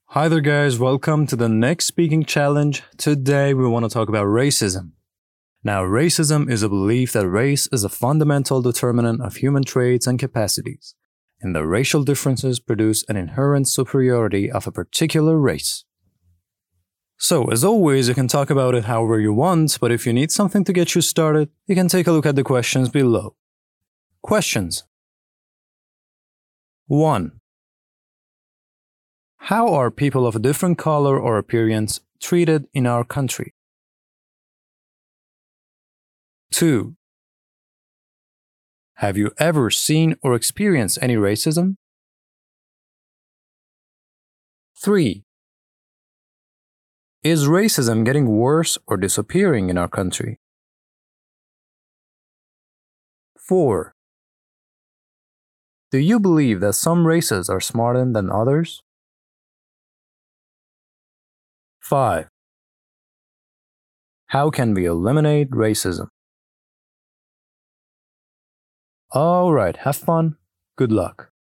Hi there, guys. Welcome to the next speaking challenge. Today, we want to talk about racism. Now, racism is a belief that race is a fundamental determinant of human traits and capacities, and that racial differences produce an inherent superiority of a particular race. So, as always, you can talk about it however you want, but if you need something to get you started, you can take a look at the questions below. Questions 1. How are people of a different color or appearance treated in our country? 2. Have you ever seen or experienced any racism? 3. Is racism getting worse or disappearing in our country? 4. Do you believe that some races are smarter than others? 5. How can we eliminate racism? Alright, have fun. Good luck.